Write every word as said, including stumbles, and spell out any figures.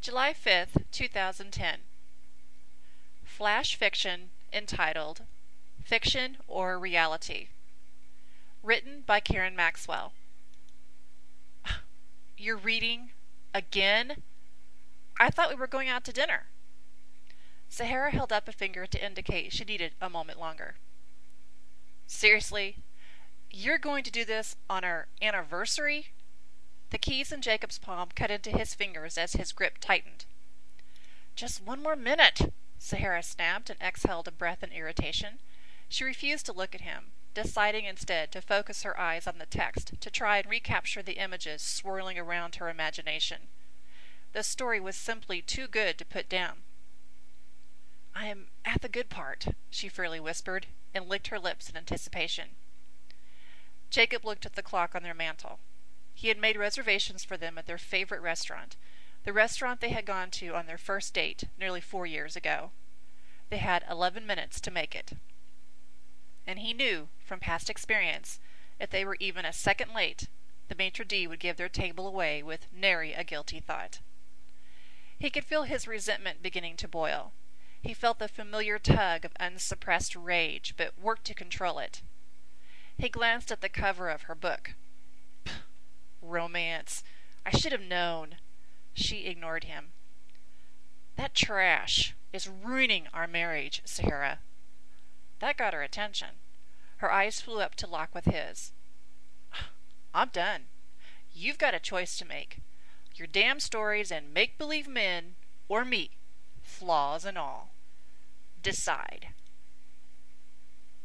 July fifth, two thousand ten. Flash fiction entitled Fiction or Reality. Written by Karen Maxwell. You're reading again? I thought we were going out to dinner. Sahara held up a finger to indicate she needed a moment longer. Seriously? You're going to do this on our anniversary? The keys in Jacob's palm cut into his fingers as his grip tightened. Just one more minute, Sahara snapped and exhaled a breath in irritation. She refused to look at him, deciding instead to focus her eyes on the text to try and recapture the images swirling around her imagination. The story was simply too good to put down. I am at the good part, she fairly whispered, and licked her lips in anticipation. Jacob looked at the clock on their mantel. He had made reservations for them at their favorite restaurant, the restaurant they had gone to on their first date nearly four years ago. They had eleven minutes to make it. And he knew, from past experience, if they were even a second late, the maitre d' would give their table away with nary a guilty thought. He could feel his resentment beginning to boil. He felt the familiar tug of unsuppressed rage, but worked to control it. He glanced at the cover of her book. Romance. I should have known. She ignored him. That trash is ruining our marriage, Sahara. That got her attention. Her eyes flew up to lock with his. I'm done. You've got a choice to make. Your damn stories and make-believe men, or me, flaws and all. Decide.